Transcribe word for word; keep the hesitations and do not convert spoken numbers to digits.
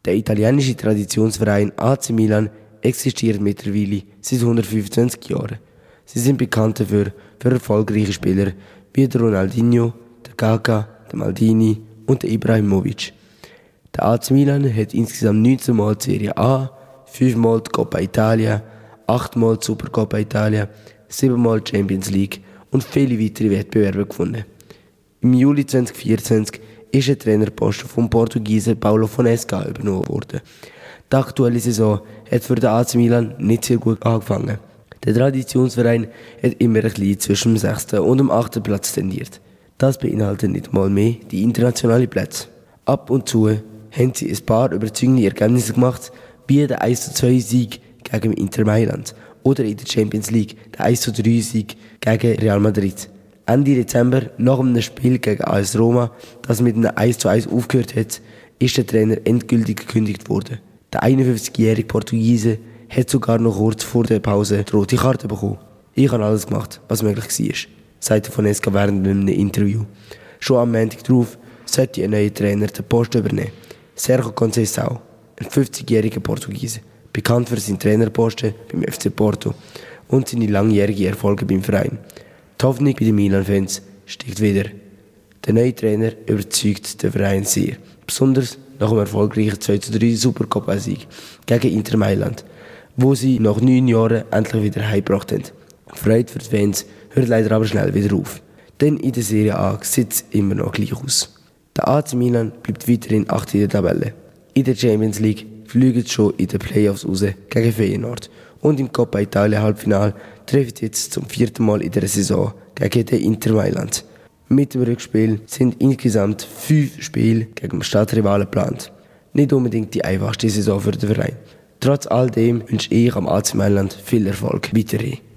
Der italienische Traditionsverein A C Milan existiert mittlerweile seit hundertfünfundzwanzig Jahren. Sie sind bekannt dafür für erfolgreiche Spieler wie der Ronaldinho, der Kaká, der Maldini und der Ibrahimovic. Der A C Milan hat insgesamt neunzehn Mal die Serie A, fünf Mal die Coppa Italia, acht Mal die Supercoppa Italia, sieben Mal die Champions League und viele weitere Wettbewerbe gewonnen. Im Juli zweitausendvierundzwanzig ist der Trainerposten vom Portugiesen Paulo Fonseca übernommen worden. Die aktuelle Saison hat für den A C Milan nicht sehr gut angefangen. Der Traditionsverein hat immer ein bisschen zwischen dem sechsten und dem achten Platz tendiert. Das beinhaltet nicht mal mehr die internationalen Plätze. Ab und zu haben sie ein paar überzeugende Ergebnisse gemacht, wie der eins zu zwei Sieg gegen Inter Mailand oder in der Champions League der eins zu drei Sieg gegen Real Madrid. Ende Dezember, nach einem Spiel gegen A S Roma, das mit einem eins zu eins aufgehört hat, ist der Trainer endgültig gekündigt worden. Der einundfünfzigjährige Portugiese hat sogar noch kurz vor der Pause die rote Karte bekommen. Ich habe alles gemacht, was möglich war, sagte Fonseca während einem Interview. Schon am Montag darauf sollte ein neuer Trainer den Posten übernehmen. Sergio Conceição, ein fünfzigjähriger Portugiese, bekannt für seinen Trainerposten beim F C Porto und seine langjährigen Erfolge beim Verein. Die Hoffnung bei den Milan-Fans steigt wieder. Der neue Trainer überzeugt den Verein sehr, besonders nach dem erfolgreichen zwei zu drei Supercoppa-Sieg gegen Inter Mailand, wo sie nach neun Jahren endlich wieder heimgebracht haben. Die Freude für die Fans hört leider aber schnell wieder auf, denn in der Serie A sieht es immer noch gleich aus. Der A C Milan bleibt weiterhin acht in der Tabelle. In der Champions League fliegen sie schon in den Playoffs raus gegen Feyenoord und im Coppa Italia Halbfinale treffen sie jetzt zum vierten Mal in der Saison gegen den Inter Mailand. Mit dem Rückspiel sind insgesamt fünf Spiele gegen den Stadtrivalen geplant. Nicht unbedingt die einfachste Saison für den Verein. Trotz all dem wünsche ich am A C Mailand viel Erfolg weiterhin.